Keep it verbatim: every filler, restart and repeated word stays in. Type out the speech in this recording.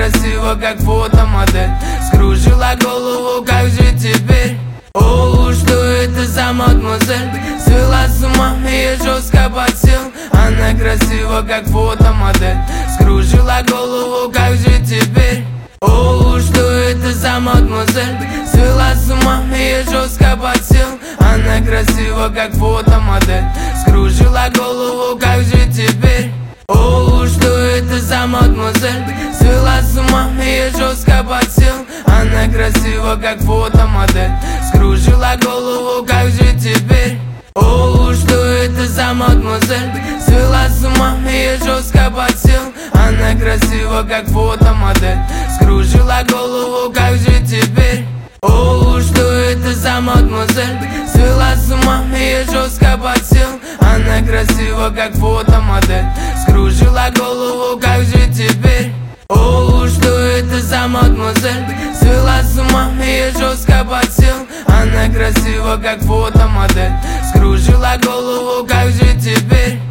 красива, как фотомодель. Скружила голову, как же теперь? О, что это за мадемуазель? Свела с ума, ее жестко подсел. Она красива, как фотомодель. Скружила голову, как же теперь? О, что это за мадемуазель? Свела с ума, ее жестко подсел. Она красива, как фотомодель. Скружила голову, как же теперь? О, что это за мадемуазель? Свела с ума, ее жестко подсел. Она красива, как фотомодель. Скружила голову, как же теперь? О, что это за мадемуазель? Свела с ума, ее жестко подсел. Она красива, как фотомодель. Скружила голову, как же теперь? О, что это за мадемуазель? Свела с ума, ее жестко подсел. Она красива, как фотомодель. Скружила голову, как же теперь? О, что это за мадемуазель? Свела с ума, ее жестко подсел. Она красива, как фотомодель. Скружила голову, как же теперь?